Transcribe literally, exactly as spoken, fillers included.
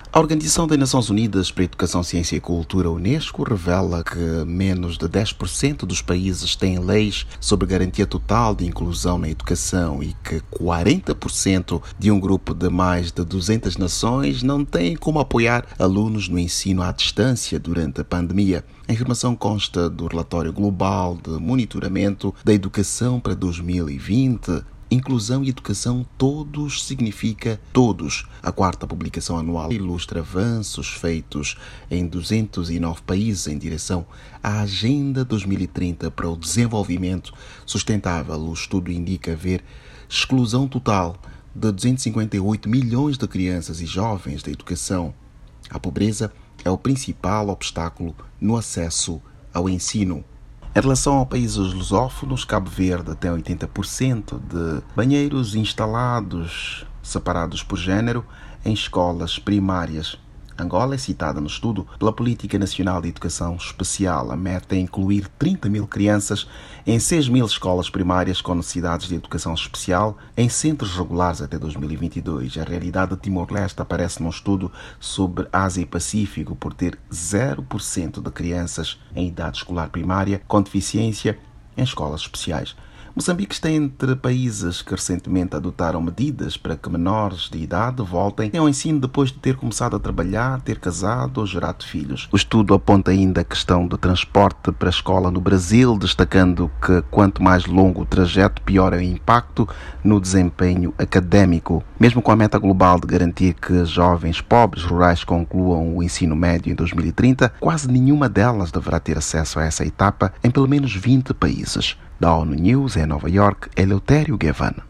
A Organização das Nações Unidas para a Educação, Ciência e Cultura, Unesco, revela que menos de dez por cento dos países têm leis sobre garantia total de inclusão na educação e que quarenta por cento de um grupo de mais de duzentas nações não têm como apoiar alunos no ensino à distância durante a pandemia. A informação consta do Relatório Global de Monitoramento da Educação para dois mil e vinte. Inclusão e educação todos significa todos. A quarta publicação anual ilustra avanços feitos em duzentos e nove países em direção à Agenda dois mil e trinta para o Desenvolvimento Sustentável. O estudo indica haver exclusão total de duzentos e cinquenta e oito milhões de crianças e jovens da educação. A pobreza é o principal obstáculo no acesso ao ensino. Em relação a países lusófonos, Cabo Verde tem oitenta por cento de banheiros instalados, separados por género, em escolas primárias. Angola é citada no estudo pela Política Nacional de Educação Especial. A meta é incluir trinta mil crianças em seis mil escolas primárias com necessidades de educação especial em centros regulares até dois mil e vinte e dois. A realidade de Timor-Leste aparece num estudo sobre Ásia e Pacífico por ter zero por cento de crianças em idade escolar primária com deficiência em escolas especiais. Moçambique está entre países que recentemente adotaram medidas para que menores de idade voltem ao ensino depois de ter começado a trabalhar, ter casado ou gerado filhos. O estudo aponta ainda a questão do transporte para a escola no Brasil, destacando que quanto mais longo o trajeto, pior é o impacto no desempenho académico. Mesmo com a meta global de garantir que jovens pobres rurais concluam o ensino médio em dois mil e trinta, quase nenhuma delas deverá ter acesso a essa etapa em pelo menos vinte países. Da ONU News, em Nova York, Eleutério Gavan.